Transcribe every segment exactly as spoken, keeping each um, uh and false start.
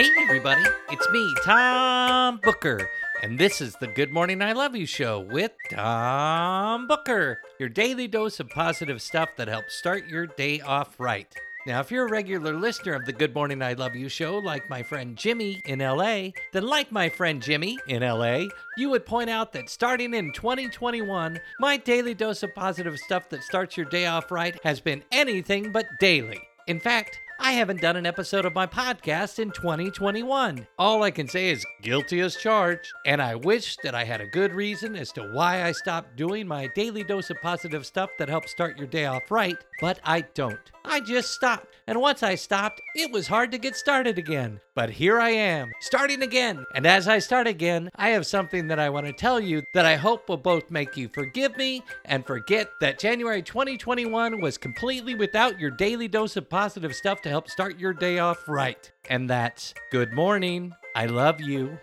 Hey everybody, it's me, Tom Booker, and this is the Good Morning I Love You show with Tom Booker, your daily dose of positive stuff that helps start your day off right. Now, if you're a regular listener of the Good Morning I Love You show, like my friend Jimmy in L A, then like my friend Jimmy in L A, you would point out that starting in twenty twenty-one, my daily dose of positive stuff that starts your day off right has been anything but daily. In fact, I haven't done an episode of my podcast in twenty twenty-one. All I can say is guilty as charged, and I wish that I had a good reason as to why I stopped doing my daily dose of positive stuff that helps start your day off right, but I don't. I just stopped, and once I stopped, it was hard to get started again. But here I am, starting again, and as I start again, I have something that I want to tell you that I hope will both make you forgive me and forget that January twenty twenty-one was completely without your daily dose of positive stuff to help start your day off right. And that's good morning, I love you.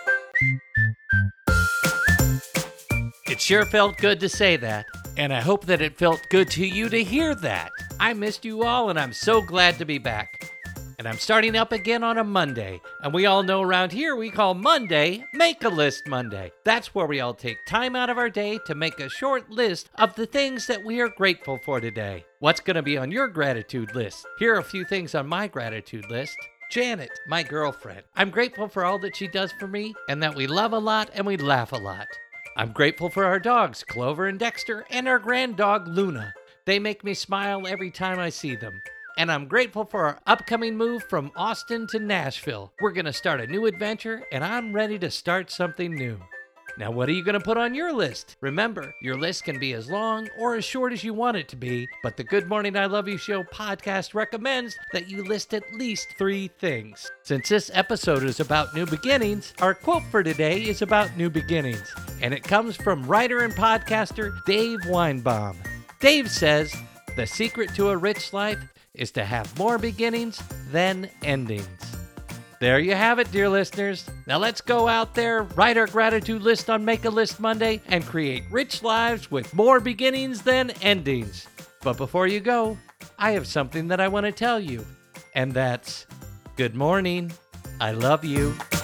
It sure felt good to say that, and I hope that it felt good to you to hear that. I missed you all, and I'm so glad to be back. And I'm starting up again on a Monday, and we all know around here we call Monday Make-A-List Monday. That's where we all take time out of our day to make a short list of the things that we are grateful for today. What's going to be on your gratitude list? Here are a few things on my gratitude list. Janet, my girlfriend. I'm grateful for all that she does for me, and that we love a lot and we laugh a lot. I'm grateful for our dogs, Clover and Dexter, and our grand dog, Luna. They make me smile every time I see them. And I'm grateful for our upcoming move from Austin to Nashville. We're going to start a new adventure, and I'm ready to start something new. Now, what are you going to put on your list? Remember, your list can be as long or as short as you want it to be, but the Good Morning I Love You show podcast recommends that you list at least three things. Since this episode is about new beginnings, our quote for today is about new beginnings, and it comes from writer and podcaster Dave Weinbaum. Dave says, "The secret to a rich life is to have more beginnings than endings." There you have it, dear listeners. Now let's go out there, write our gratitude list on Make-A-List Monday, and create rich lives with more beginnings than endings. But before you go, I have something that I want to tell you, and that's good morning. I love you.